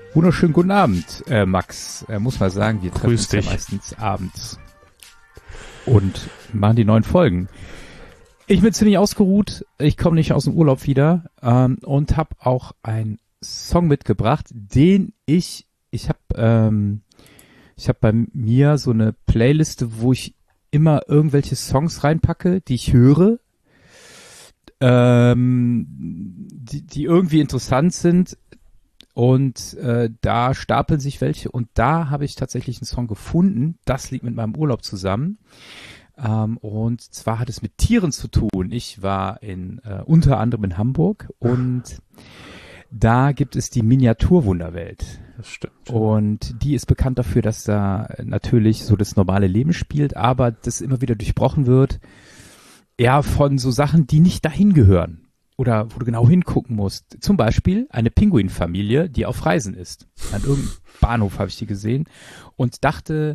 Wunderschönen guten Abend, Max. Muss mal sagen, wir treffen uns ja meistens abends und machen die neuen Folgen. Ich bin ziemlich ausgeruht, ich komme nicht aus dem Urlaub wieder und habe auch einen Song mitgebracht, den ich habe bei mir so eine Playliste, wo ich immer irgendwelche Songs reinpacke, die ich höre, die irgendwie interessant sind. Und da stapeln sich welche und da habe ich tatsächlich einen Song gefunden, das liegt mit meinem Urlaub zusammen und zwar hat es mit Tieren zu tun. Ich war unter anderem in Hamburg und da gibt es die Miniaturwunderwelt. Das stimmt. Und die ist bekannt dafür, dass da natürlich so das normale Leben spielt, aber das immer wieder durchbrochen wird, ja, von so Sachen, die nicht dahin gehören. Oder wo du genau hingucken musst. Zum Beispiel eine Pinguinfamilie, die auf Reisen ist. An irgendeinem Bahnhof habe ich die gesehen und dachte,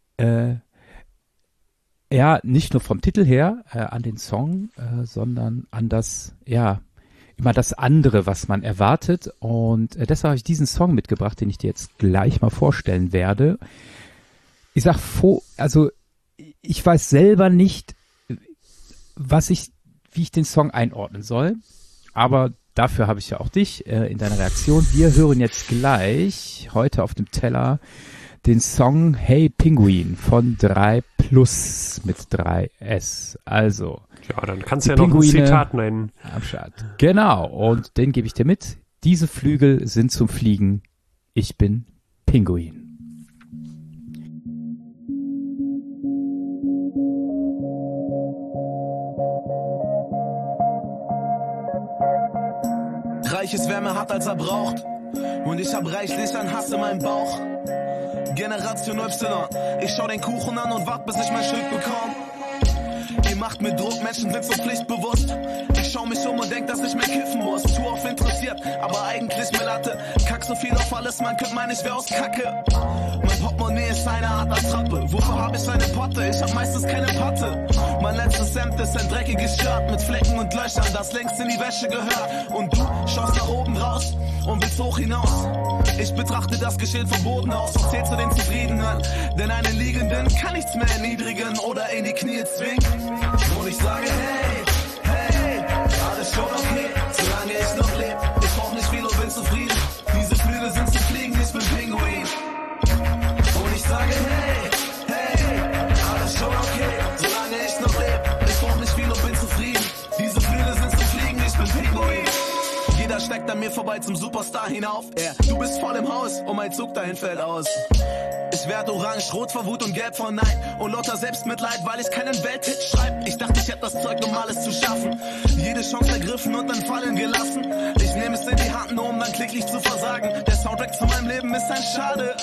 ja, nicht nur vom Titel her an den Song, sondern an das, ja, immer das andere, was man erwartet. Und deshalb habe ich diesen Song mitgebracht, den ich dir jetzt gleich mal vorstellen werde. Ich sag, also ich weiß selber nicht, wie ich den Song einordnen soll. Aber dafür habe ich ja auch dich in deiner Reaktion. Wir hören jetzt gleich heute auf dem Teller den Song Hey Pinguin von 3plus mit 3S. Also. Ja, dann kannst du ja noch ein Zitat nennen. Am Start. Genau. Und den gebe ich dir mit. Diese Flügel sind zum Fliegen. Ich bin Pinguin. Reich ist, wer mehr hat, als er braucht. Und ich hab reichlich an Hass in meinem Bauch. Generation Y, ich schau den Kuchen an und wart, bis ich mein Stück bekomm. Ihr macht mir Druck, Menschen sind so pflichtbewusst. Ich schau mich um und denk, dass ich mehr kiffen muss. Zu oft interessiert, aber eigentlich mir Latte. Kack so viel auf alles, man könnte meinen, ich wär aus Kacke. Mein Portemonnaie ist eine Art Attrappe. Wofür hab ich eine Potte? Ich hab meistens keine Patte. Mein letztes Hemd ist ein dreckiges Shirt mit Flecken und Löchern, das längst in die Wäsche gehört. Und du schaust nach oben raus und willst hoch hinaus. Ich betrachte das Geschehen vom Boden aus und zähl zu den Zufriedenen. Denn einen Liegenden kann nichts mehr erniedrigen oder in die Knie zwingen. Und ich sage, hey, alles schon okay, solange ich noch lebe. Ich brauch nicht viel und bin zufrieden. Diese Flügel sind zu fliegen, ich bin Pinguin. Und ich sage, hey, alles schon okay, solange ich noch lebe. Ich brauch nicht viel und bin zufrieden. Diese Flügel sind zu fliegen, ich bin Pinguin. Jeder steigt an mir vorbei zum Superstar hinauf. Du bist voll im Haus und mein Zug dahin fällt aus. Ich werd orange, rot vor Wut und gelb vor Neid und lauter Selbstmitleid, weil ich keinen Welthit schreib. Ich dachte, ich hätte das Zeug, um alles zu schaffen. Jede Chance ergriffen und dann fallen gelassen. Ich nehme es in die Hand, nur um dann kläglich zu versagen. Der Soundtrack zu meinem Leben ist ein Schade.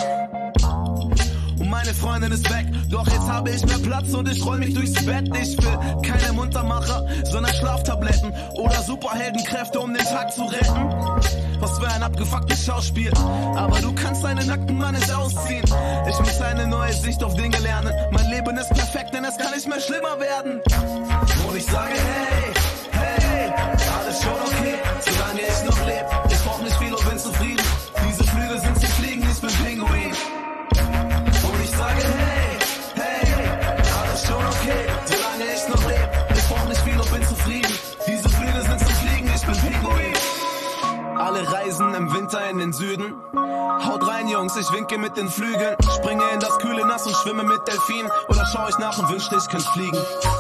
Und meine Freundin ist weg, doch jetzt habe ich mehr Platz und ich roll mich durchs Bett. Ich will keine Muntermacher, sondern Schlaftabletten oder Superheldenkräfte, um den Tag zu retten. Was für ein abgefucktes Schauspiel, aber du kannst deinen nackten Mann nicht ausziehen. Ich muss eine neue Sicht auf Dinge lernen. Mein Leben ist perfekt, denn es kann nicht mehr schlimmer werden. Und ich sage, hey, alles schon okay, solange ich noch lebe. Ich brauch nicht viel und bin zufrieden. Diese Flügel sind zu fliegen, ich bin Pinguin. Und ich sage, hey, alles schon okay, solange ich noch lebe. Ich brauch nicht viel und bin zufrieden. Diese Flügel sind zu fliegen, ich bin Pinguin. Alle reisen im Winter in den Süden. Haut rein, Jungs, ich winke mit den Flügeln. Springe in das kühle Nass und schwimme mit Delfinen. Oder schau ich nach und wünschte, ich könnte fliegen.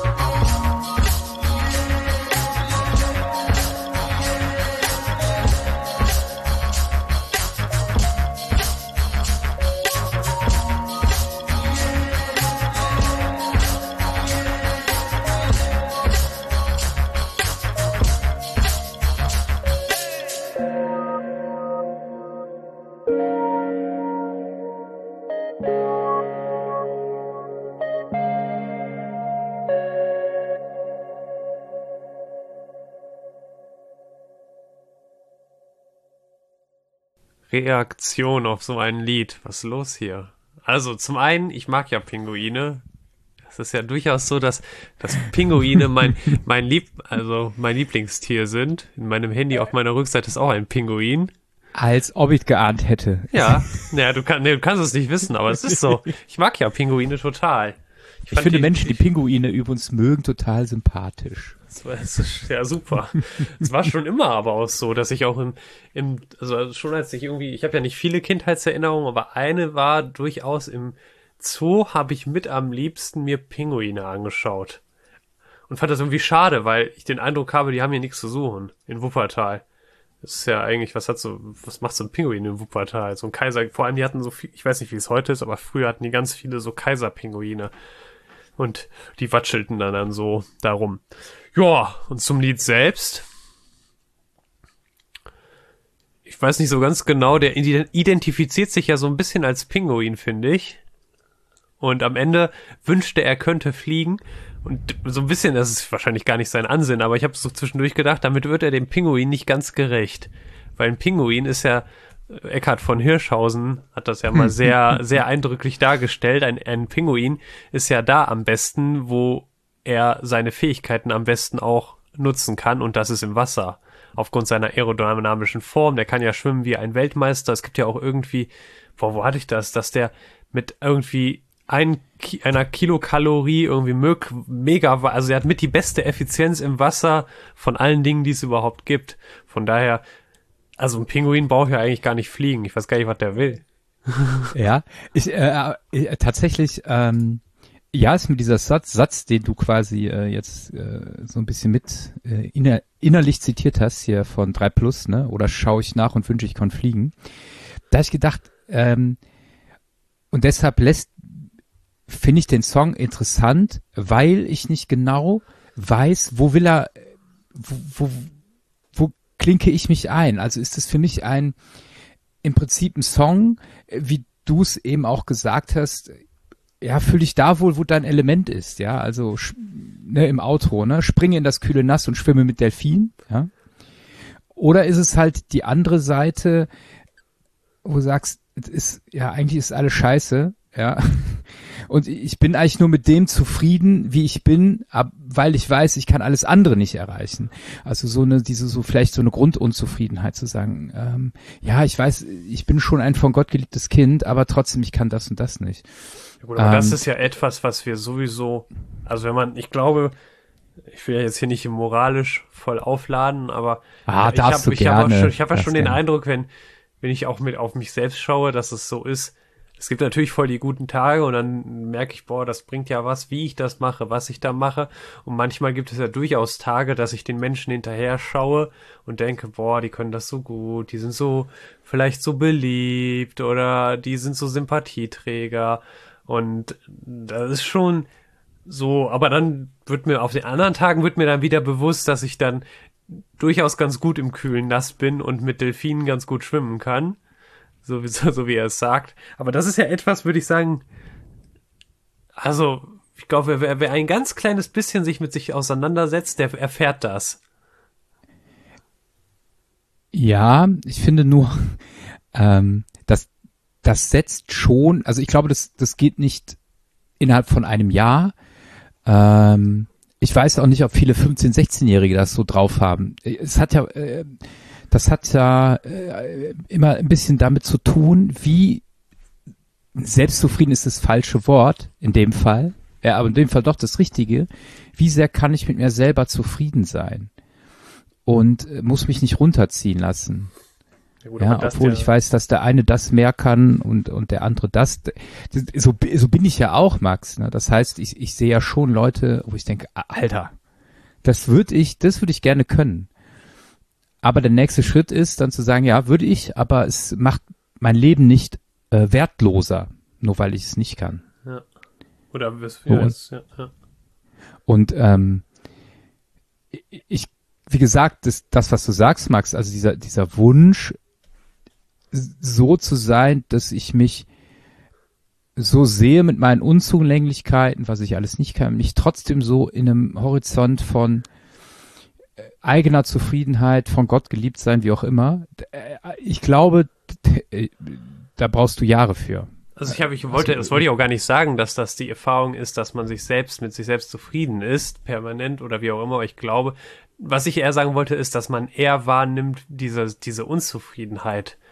Reaktion auf so ein Lied. Was ist los hier? Also zum einen, ich mag ja Pinguine. Es ist ja durchaus so, dass Pinguine mein Lieblingstier sind. In meinem Handy auf meiner Rückseite ist auch ein Pinguin. Als ob ich geahnt hätte. Ja, naja, du kannst es nicht wissen, aber es ist so. Ich mag ja Pinguine total. Ich finde Menschen, die Pinguine übrigens mögen, total sympathisch. Ja, super. Es war schon immer aber auch so, dass ich auch also schon als ich habe ja nicht viele Kindheitserinnerungen, aber eine war durchaus im Zoo, habe ich mit am liebsten mir Pinguine angeschaut. Und fand das irgendwie schade, weil ich den Eindruck habe, die haben hier nichts zu suchen in Wuppertal. Das ist ja eigentlich, was macht so ein Pinguin in Wuppertal? So ein Kaiser, vor allem die hatten so viel, ich weiß nicht, wie es heute ist, aber früher hatten die ganz viele so Kaiserpinguine. Und die watschelten dann so darum. Ja, und zum Lied selbst. Ich weiß nicht so ganz genau, der identifiziert sich ja so ein bisschen als Pinguin, finde ich. Und am Ende wünschte er könnte fliegen. Und so ein bisschen, das ist wahrscheinlich gar nicht sein Ansinnen, aber ich habe so zwischendurch gedacht, damit wird er dem Pinguin nicht ganz gerecht. Weil ein Pinguin ist ja, Eckhard von Hirschhausen hat das ja mal sehr, sehr eindrücklich dargestellt. Ein Pinguin ist ja da am besten, wo er seine Fähigkeiten am besten auch nutzen kann, und das ist im Wasser. Aufgrund seiner aerodynamischen Form, der kann ja schwimmen wie ein Weltmeister. Es gibt ja auch irgendwie, wo hatte ich das, dass der mit irgendwie einer Kilokalorie irgendwie mega, also er hat mit die beste Effizienz im Wasser von allen Dingen, die es überhaupt gibt. Von daher, also ein Pinguin braucht ja eigentlich gar nicht fliegen. Ich weiß gar nicht, was der will. Ja, tatsächlich, ja, ist mir dieser Satz, den du quasi jetzt so ein bisschen mit innerlich zitiert hast, hier von 3+, ne? Oder schaue ich nach und wünsche, ich kann fliegen. Da habe ich gedacht, und deshalb finde ich den Song interessant, weil ich nicht genau weiß, wo klinke ich mich ein. Also ist es für mich im Prinzip ein Song, wie du es eben auch gesagt hast, ja, fühl dich da wohl, wo dein Element ist, ja, also ne, im Outro, ne, springe in das kühle Nass und schwimme mit Delfinen, ja. Oder ist es halt die andere Seite, wo du sagst, eigentlich ist alles scheiße, ja. Und ich bin eigentlich nur mit dem zufrieden, wie ich bin, weil ich weiß, ich kann alles andere nicht erreichen. Also vielleicht so eine Grundunzufriedenheit zu sagen, ja, ich weiß, ich bin schon ein von Gott geliebtes Kind, aber trotzdem, ich kann das und das nicht. Ja gut, aber das ist ja etwas, was wir sowieso, also ich glaube, ich will ja jetzt hier nicht moralisch voll aufladen, aber ich habe ja schon den Eindruck, wenn ich auch auf mich selbst schaue, dass es so ist. Es gibt natürlich voll die guten Tage und dann merke ich, das bringt ja was, wie ich das mache, was ich da mache. Und manchmal gibt es ja durchaus Tage, dass ich den Menschen hinterher schaue und denke, die können das so gut, die sind so vielleicht so beliebt oder die sind so Sympathieträger. Und das ist schon so, aber dann auf den anderen Tagen wird mir dann wieder bewusst, dass ich dann durchaus ganz gut im kühlen Nass bin und mit Delfinen ganz gut schwimmen kann. So wie er es sagt. Aber das ist ja etwas, würde ich sagen, also ich glaube, wer ein ganz kleines bisschen sich mit sich auseinandersetzt, der erfährt das. Ja, ich finde nur, das setzt schon, also ich glaube, das geht nicht innerhalb von einem Jahr. Ich weiß auch nicht, ob viele 15-, 16-Jährige das so drauf haben. Das hat ja immer ein bisschen damit zu tun, wie selbstzufrieden ist das falsche Wort in dem Fall, ja, aber in dem Fall doch das Richtige. Wie sehr kann ich mit mir selber zufrieden sein und muss mich nicht runterziehen lassen? Ja, gut, obwohl ich weiß, dass der eine das mehr kann und der andere das. So bin ich ja auch, Max. Ne? Das heißt, ich sehe ja schon Leute, wo ich denke, Alter, das würde ich gerne können. Aber der nächste Schritt ist dann zu sagen, ja, würde ich, aber es macht mein Leben nicht wertloser, nur weil ich es nicht kann. Ja. Oder Und wie gesagt, das, was du sagst, Max, also dieser Wunsch, so zu sein, dass ich mich so sehe mit meinen Unzulänglichkeiten, was ich alles nicht kann, mich trotzdem so in einem Horizont von eigener Zufriedenheit, von Gott geliebt sein, wie auch immer. Ich glaube, da brauchst du Jahre für. Also das wollte ich auch gar nicht sagen, dass das die Erfahrung ist, dass man mit sich selbst zufrieden ist, permanent oder wie auch immer. Aber ich glaube, was ich eher sagen wollte, ist, dass man eher wahrnimmt, diese Unzufriedenheit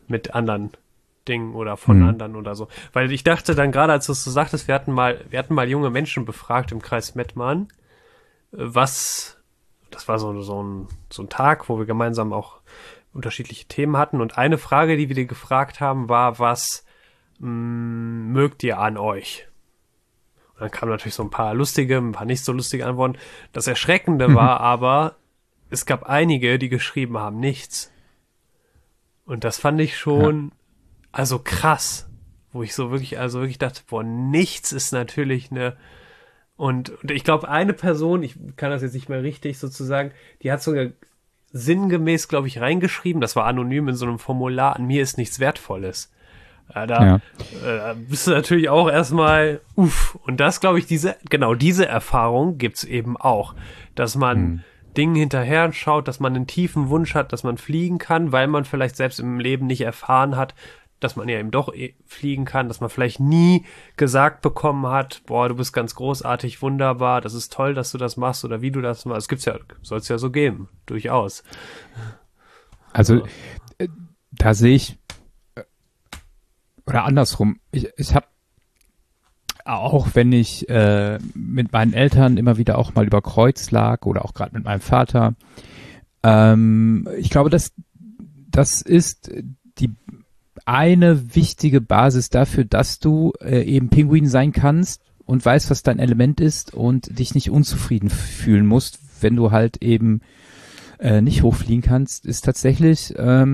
mit anderen Dingen oder von anderen oder so. Weil ich dachte dann gerade, als du es so sagtest, wir hatten mal junge Menschen befragt im Kreis Mettmann, das war so ein Tag, wo wir gemeinsam auch unterschiedliche Themen hatten, und eine Frage, die wir dir gefragt haben, war, was mögt ihr an euch? Und dann kamen natürlich so ein paar lustige, ein paar nicht so lustige Antworten. Das Erschreckende war aber, es gab einige, die geschrieben haben, nichts. Und das fand ich schon, also krass, wo ich so wirklich dachte, boah, nichts ist natürlich und ich glaube, eine Person, ich kann das jetzt nicht mehr richtig sozusagen, die hat sogar sinngemäß, glaube ich, reingeschrieben, das war anonym in so einem Formular, an mir ist nichts Wertvolles. Da bist du natürlich auch erstmal, und das, glaube ich, diese Erfahrung gibt's eben auch, dass man Dingen hinterher schaut, dass man einen tiefen Wunsch hat, dass man fliegen kann, weil man vielleicht selbst im Leben nicht erfahren hat, dass man ja eben doch fliegen kann, dass man vielleicht nie gesagt bekommen hat, boah, du bist ganz großartig, wunderbar, das ist toll, dass du das machst oder wie du das machst. Soll es ja so geben, durchaus. Also, da sehe ich, oder andersrum, ich habe auch, wenn ich mit meinen Eltern immer wieder auch mal über Kreuz lag oder auch gerade mit meinem Vater, ich glaube, das ist die eine wichtige Basis dafür, dass du eben Pinguin sein kannst und weißt, was dein Element ist und dich nicht unzufrieden fühlen musst, wenn du halt eben nicht hochfliegen kannst, ist tatsächlich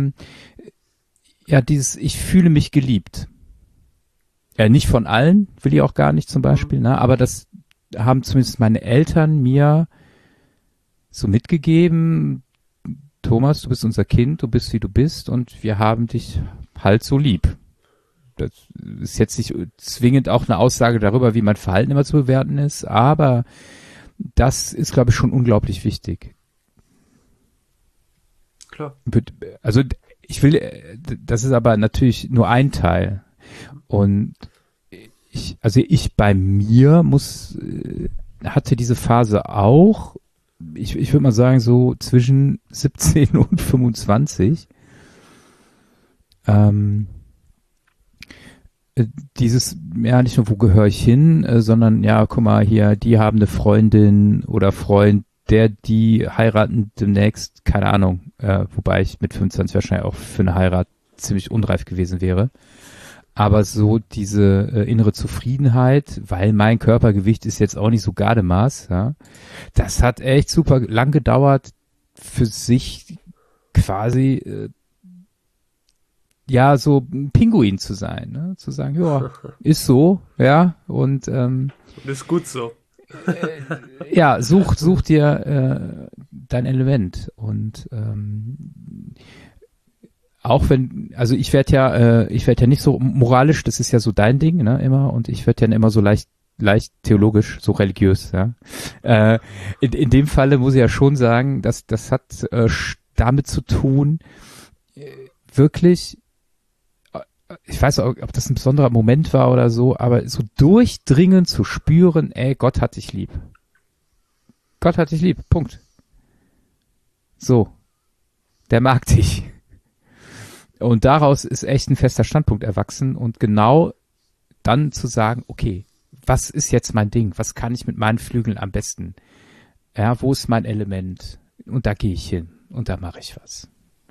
ich fühle mich geliebt. Nicht von allen, will ich auch gar nicht zum Beispiel, ne? Aber das haben zumindest meine Eltern mir so mitgegeben. Thomas, du bist unser Kind, du bist wie du bist und wir haben dich halt so lieb. Das ist jetzt nicht zwingend auch eine Aussage darüber, wie mein Verhalten immer zu bewerten ist, aber das ist, glaube ich, schon unglaublich wichtig. Klar. Also das ist aber natürlich nur ein Teil. Und ich bei mir hatte diese Phase auch, ich würde mal sagen, so zwischen 17 und 25. Dieses, nicht nur, wo gehöre ich hin, sondern, guck mal hier, die haben eine Freundin oder Freund, die heiraten demnächst, keine Ahnung, wobei ich mit 25 wahrscheinlich auch für eine Heirat ziemlich unreif gewesen wäre. Aber so diese innere Zufriedenheit, weil mein Körpergewicht ist jetzt auch nicht so Gardemaß, ja, das hat echt super lang gedauert, für sich quasi so ein Pinguin zu sein, ne? Zu sagen, ja, ist so, ja, und ist gut so. Such dir dein Element und auch wenn, also ich werde ja nicht so moralisch, das ist ja so dein Ding, ne, immer, und ich werde ja immer so leicht theologisch, so religiös, ja. In dem Falle muss ich ja schon sagen, dass das hat damit zu tun, wirklich, ich weiß auch, ob das ein besonderer Moment war oder so, aber so durchdringend zu spüren, Gott hat dich lieb. Gott hat dich lieb, Punkt. So. Der mag dich. Und daraus ist echt ein fester Standpunkt erwachsen und genau dann zu sagen, okay, was ist jetzt mein Ding? Was kann ich mit meinen Flügeln am besten? Ja, wo ist mein Element? Und da gehe ich hin und da mache ich was.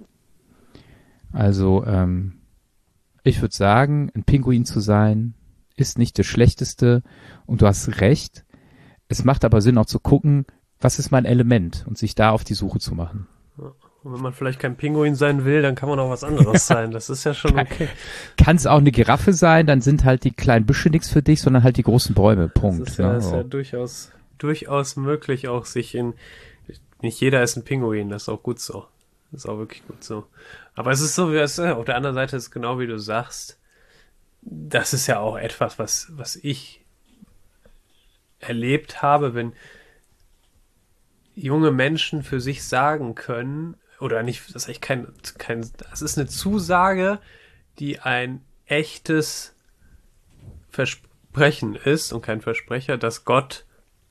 Also, ich würde sagen, ein Pinguin zu sein, ist nicht das Schlechteste und du hast recht. Es macht aber Sinn auch zu gucken, was ist mein Element und sich da auf die Suche zu machen. Und wenn man vielleicht kein Pinguin sein will, dann kann man auch was anderes sein. Das ist ja schon okay. Kann es auch eine Giraffe sein, dann sind halt die kleinen Büsche nichts für dich, sondern halt die großen Bäume. Punkt. Das ist ja durchaus möglich, auch sich nicht jeder ist ein Pinguin, das ist auch gut so. Das ist auch wirklich gut so. Aber es ist so, auf der anderen Seite ist es genau wie du sagst, das ist ja auch etwas, was ich erlebt habe, wenn junge Menschen für sich sagen können, oder nicht, das ist eigentlich das ist eine Zusage, die ein echtes Versprechen ist und kein Versprecher, dass Gott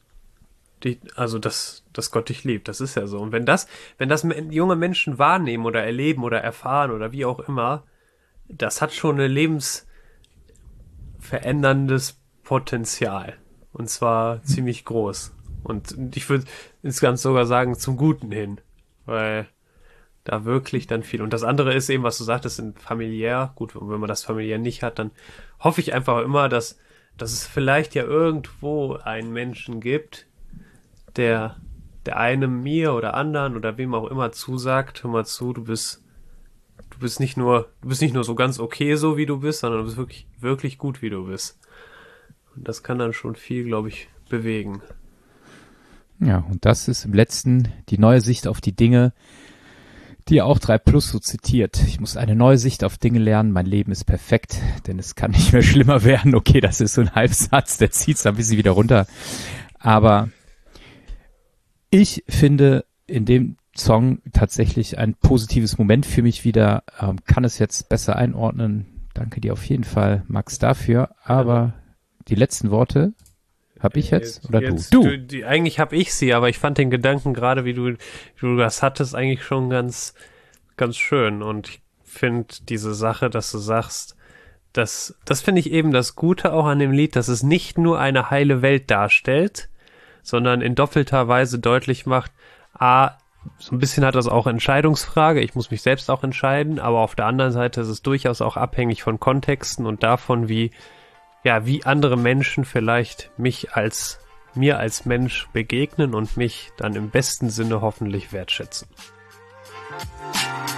dass Gott dich liebt. Das ist ja so. Und wenn das junge Menschen wahrnehmen oder erleben oder erfahren oder wie auch immer, das hat schon ein lebensveränderndes Potenzial. Und zwar ziemlich groß. Und ich würde insgesamt sogar sagen, zum Guten hin. Weil da wirklich dann viel. Und das andere ist eben, was du sagtest, in familiär. Gut, wenn man das familiär nicht hat, dann hoffe ich einfach immer, dass es vielleicht ja irgendwo einen Menschen gibt, der einem, mir oder anderen oder wem auch immer zusagt, hör mal zu, du bist nicht nur so ganz okay, so wie du bist, sondern du bist wirklich, wirklich gut, wie du bist. Und das kann dann schon viel, glaube ich, bewegen. Ja, und das ist im letzten die neue Sicht auf die Dinge, die auch 3+ so zitiert. Ich muss eine neue Sicht auf Dinge lernen, mein Leben ist perfekt, denn es kann nicht mehr schlimmer werden. Okay, das ist so ein Halbsatz, der zieht es ein bisschen wieder runter. Aber ich finde in dem Song tatsächlich ein positives Moment für mich wieder, kann es jetzt besser einordnen. Danke dir auf jeden Fall, Max, dafür. Aber die letzten Worte habe ich jetzt oder du? Eigentlich habe ich sie, aber ich fand den Gedanken gerade, wie du das hattest, eigentlich schon ganz, ganz schön. Und ich finde diese Sache, dass du sagst, das finde ich eben das Gute auch an dem Lied, dass es nicht nur eine heile Welt darstellt, sondern in doppelter Weise deutlich macht, so ein bisschen hat das auch Entscheidungsfrage, ich muss mich selbst auch entscheiden, aber auf der anderen Seite ist es durchaus auch abhängig von Kontexten und davon, wie andere Menschen vielleicht mir als Mensch begegnen und mich dann im besten Sinne hoffentlich wertschätzen.